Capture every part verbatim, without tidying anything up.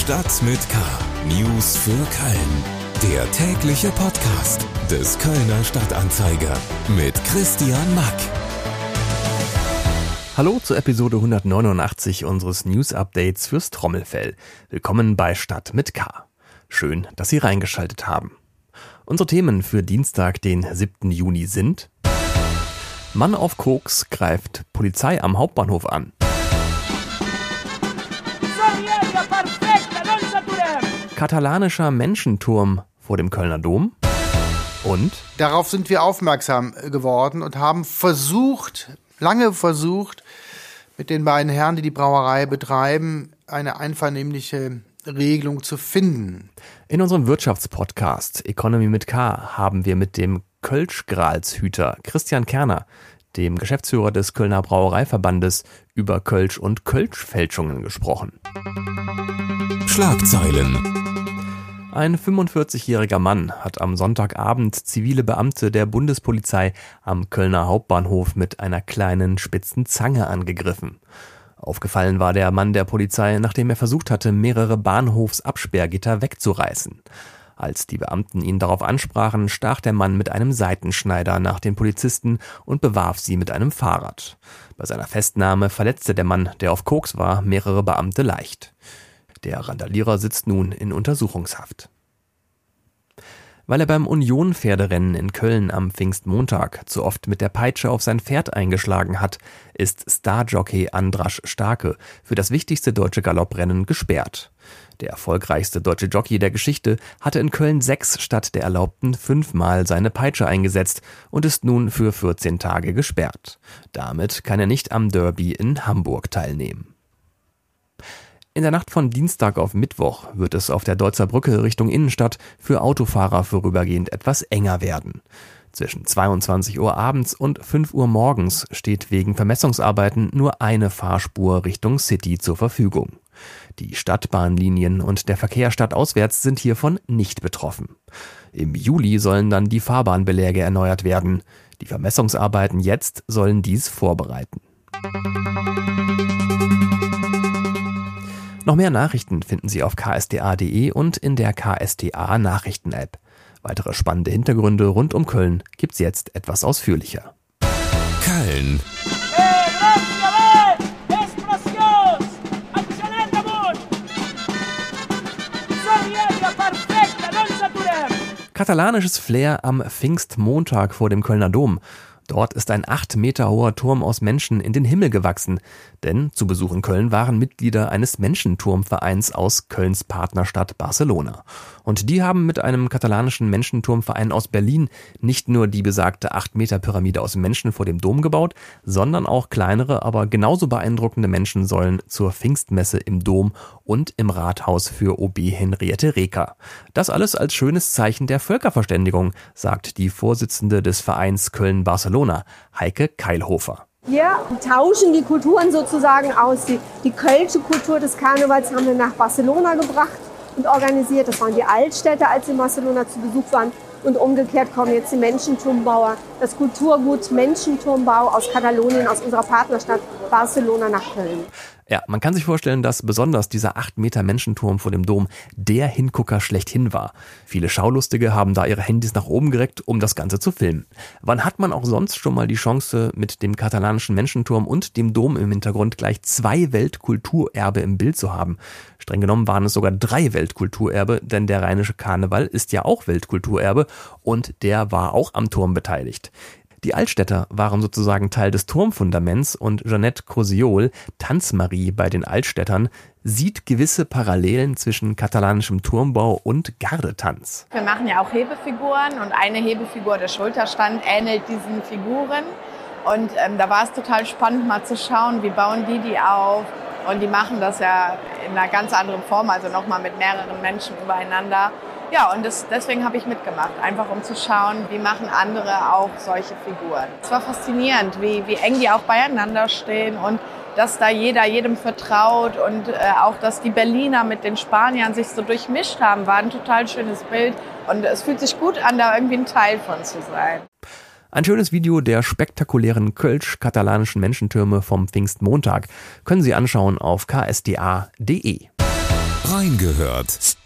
Stadt mit K. News für Köln. Der tägliche Podcast des Kölner Stadtanzeiger mit Christian Mack. Hallo zur Episode hundertneunundachtzig unseres News-Updates fürs Trommelfell. Willkommen bei Stadt mit K. Schön, dass Sie reingeschaltet haben. Unsere Themen für Dienstag, den siebten Juni sind: Mann auf Koks greift Polizei am Hauptbahnhof an. Katalanischer Menschenturm vor dem Kölner Dom. Und darauf sind wir aufmerksam geworden und haben versucht, lange versucht, mit den beiden Herren, die die Brauerei betreiben, eine einvernehmliche Regelung zu finden. In unserem Wirtschaftspodcast Economy mit K haben wir mit dem Kölsch-Gralshüter Christian Kerner, dem Geschäftsführer des Kölner Brauereiverbandes, über Kölsch und Kölschfälschungen gesprochen. Schlagzeilen. Ein fünfundvierzigjähriger Mann hat am Sonntagabend zivile Beamte der Bundespolizei am Kölner Hauptbahnhof mit einer kleinen spitzen Zange angegriffen. Aufgefallen war der Mann der Polizei, nachdem er versucht hatte, mehrere Bahnhofsabsperrgitter wegzureißen. Als die Beamten ihn darauf ansprachen, stach der Mann mit einem Seitenschneider nach den Polizisten und bewarf sie mit einem Fahrrad. Bei seiner Festnahme verletzte der Mann, der auf Koks war, mehrere Beamte leicht. Der Randalierer sitzt nun in Untersuchungshaft. Weil er beim Union-Pferderennen in Köln am Pfingstmontag zu oft mit der Peitsche auf sein Pferd eingeschlagen hat, ist Starjockey Andras Starke für das wichtigste deutsche Galopprennen gesperrt. Der erfolgreichste deutsche Jockey der Geschichte hatte in Köln sechs statt der erlaubten fünfmal seine Peitsche eingesetzt und ist nun für vierzehn Tage gesperrt. Damit kann er nicht am Derby in Hamburg teilnehmen. In der Nacht von Dienstag auf Mittwoch wird es auf der Deutzer Brücke Richtung Innenstadt für Autofahrer vorübergehend etwas enger werden. Zwischen zweiundzwanzig Uhr abends und fünf Uhr morgens steht wegen Vermessungsarbeiten nur eine Fahrspur Richtung City zur Verfügung. Die Stadtbahnlinien und der Verkehr stadtauswärts sind hiervon nicht betroffen. Im Juli sollen dann die Fahrbahnbeläge erneuert werden. Die Vermessungsarbeiten jetzt sollen dies vorbereiten. Noch mehr Nachrichten finden Sie auf k s t a punkt d e und in der K S T A Nachrichten-App. Weitere spannende Hintergründe rund um Köln gibt's jetzt etwas ausführlicher. Köln. Katalanisches Flair am Pfingstmontag vor dem Kölner Dom. Dort ist ein acht Meter hoher Turm aus Menschen in den Himmel gewachsen. Denn zu Besuch in Köln waren Mitglieder eines Menschenturmvereins aus Kölns Partnerstadt Barcelona. Und die haben mit einem katalanischen Menschenturmverein aus Berlin nicht nur die besagte acht Meter Pyramide aus Menschen vor dem Dom gebaut, sondern auch kleinere, aber genauso beeindruckende Menschensäulen zur Pfingstmesse im Dom und im Rathaus für O B Henriette Reker. Das alles als schönes Zeichen der Völkerverständigung, sagt die Vorsitzende des Vereins Köln-Barcelona, Heike Keilhofer. Wir tauschen die Kulturen sozusagen aus. Die, die kölsche Kultur des Karnevals haben wir nach Barcelona gebracht und organisiert. Das waren die Altstädte, als sie in Barcelona zu Besuch waren. Und umgekehrt kommen jetzt die Menschenturmbauer, das Kulturgut Menschenturmbau aus Katalonien, aus unserer Partnerstadt Barcelona nach Köln. Ja, man kann sich vorstellen, dass besonders dieser acht Meter Menschenturm vor dem Dom der Hingucker schlechthin war. Viele Schaulustige haben da ihre Handys nach oben gereckt, um das Ganze zu filmen. Wann hat man auch sonst schon mal die Chance, mit dem katalanischen Menschenturm und dem Dom im Hintergrund gleich zwei Weltkulturerbe im Bild zu haben? Streng genommen waren es sogar drei Weltkulturerbe, denn der rheinische Karneval ist ja auch Weltkulturerbe und der war auch am Turm beteiligt. Die Altstädter waren sozusagen Teil des Turmfundaments und Jeanette Cosiol, Tanzmarie bei den Altstädtern, sieht gewisse Parallelen zwischen katalanischem Turmbau und Gardetanz. Wir machen ja auch Hebefiguren und eine Hebefigur, der Schulterstand, ähnelt diesen Figuren. Und ähm, da war es total spannend mal zu schauen, wie bauen die die auf. Und die machen das ja in einer ganz anderen Form, also nochmal mit mehreren Menschen übereinander. Ja, und das, deswegen habe ich mitgemacht, einfach um zu schauen, wie machen andere auch solche Figuren. Es war faszinierend, wie, wie eng die auch beieinander stehen und dass da jeder jedem vertraut und äh, auch, dass die Berliner mit den Spaniern sich so durchmischt haben, war ein total schönes Bild und es fühlt sich gut an, da irgendwie ein Teil von zu sein. Ein schönes Video der spektakulären kölsch-katalanischen Menschentürme vom Pfingstmontag können Sie anschauen auf k s t a punkt d e. Reingehört.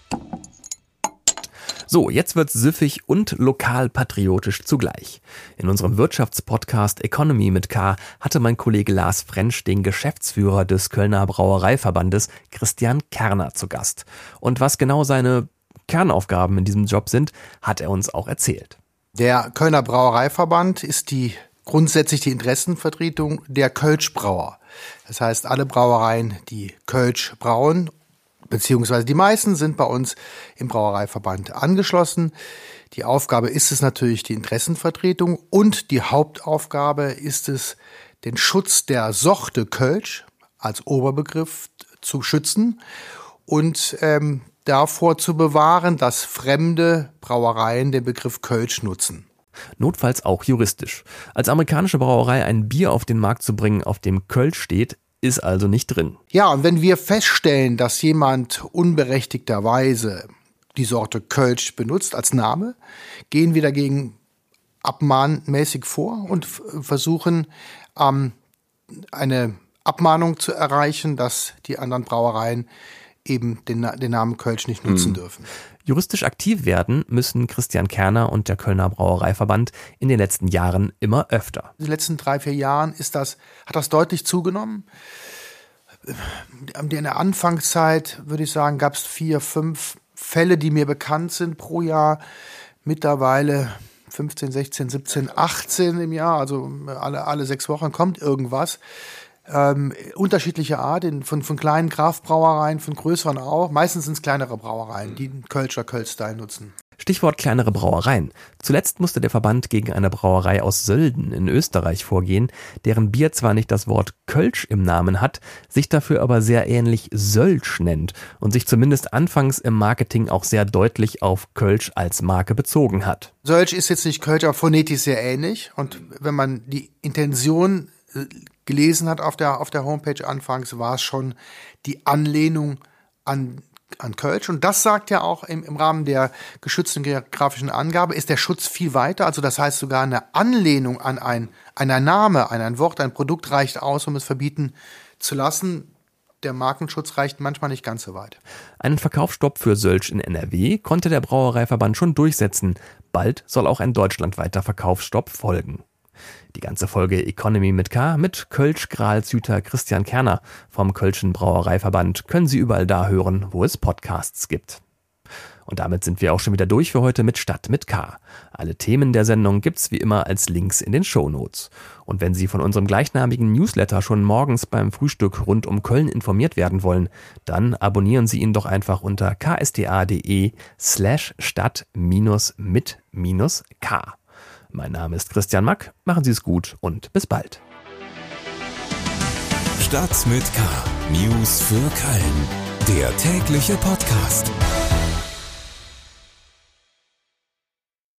So, jetzt wird's süffig und lokalpatriotisch zugleich. In unserem Wirtschaftspodcast Economy mit K hatte mein Kollege Lars Frensch den Geschäftsführer des Kölner Brauereiverbandes Christian Kerner zu Gast. Und was genau seine Kernaufgaben in diesem Job sind, hat er uns auch erzählt. Der Kölner Brauereiverband ist die grundsätzlich die Interessenvertretung der Kölschbrauer. Das heißt, alle Brauereien, die Kölsch brauen, beziehungsweise die meisten sind bei uns im Brauereiverband angeschlossen. Die Aufgabe ist es natürlich die Interessenvertretung und die Hauptaufgabe ist es, den Schutz der Sorte Kölsch als Oberbegriff zu schützen und ähm, davor zu bewahren, dass fremde Brauereien den Begriff Kölsch nutzen. Notfalls auch juristisch. Als amerikanische Brauerei ein Bier auf den Markt zu bringen, auf dem Kölsch steht, ist also nicht drin. Ja, und wenn wir feststellen, dass jemand unberechtigterweise die Sorte Kölsch benutzt als Name, gehen wir dagegen abmahnmäßig vor und f- versuchen, ähm, eine Abmahnung zu erreichen, dass die anderen Brauereien eben den, den Namen Kölsch nicht nutzen hm. dürfen. Juristisch aktiv werden müssen Christian Kerner und der Kölner Brauereiverband in den letzten Jahren immer öfter. In den letzten drei, vier Jahren ist das, hat das deutlich zugenommen. In der Anfangszeit, würde ich sagen, gab es vier, fünf Fälle, die mir bekannt sind pro Jahr. Mittlerweile fünfzehn, sechzehn, siebzehn, achtzehn im Jahr, also alle, alle sechs Wochen kommt irgendwas. Ähm, unterschiedliche Art, in, von, von kleinen Kraftbrauereien, von größeren auch. Meistens sind es kleinere Brauereien, die den Kölscher Kölsch-Style nutzen. Stichwort kleinere Brauereien. Zuletzt musste der Verband gegen eine Brauerei aus Sölden in Österreich vorgehen, deren Bier zwar nicht das Wort Kölsch im Namen hat, sich dafür aber sehr ähnlich Sölsch nennt und sich zumindest anfangs im Marketing auch sehr deutlich auf Kölsch als Marke bezogen hat. Sölsch ist jetzt nicht Kölsch, aber phonetisch sehr ähnlich. Und wenn man die Intention gelesen hat auf der, auf der Homepage anfangs, war es schon die Anlehnung an, an Kölsch. Und das sagt ja auch im, im Rahmen der geschützten geografischen Angabe, ist der Schutz viel weiter. Also das heißt sogar eine Anlehnung an ein, an ein Name, an ein Wort, ein Produkt reicht aus, um es verbieten zu lassen. Der Markenschutz reicht manchmal nicht ganz so weit. Einen Verkaufsstopp für Sölsch in N R W konnte der Brauereiverband schon durchsetzen. Bald soll auch ein deutschlandweiter Verkaufsstopp folgen. Die ganze Folge Economy mit K mit Kölsch-Gralshüter Christian Kerner vom Kölschen Brauereiverband können Sie überall da hören, wo es Podcasts gibt. Und damit sind wir auch schon wieder durch für heute mit Stadt mit K. Alle Themen der Sendung gibt's wie immer als Links in den Shownotes. Und wenn Sie von unserem gleichnamigen Newsletter schon morgens beim Frühstück rund um Köln informiert werden wollen, dann abonnieren Sie ihn doch einfach unter ksta.de slash stadt minus mit minus K. Mein Name ist Christian Mack, machen Sie es gut und bis bald. Stadt mit K. News für Köln. Der tägliche Podcast.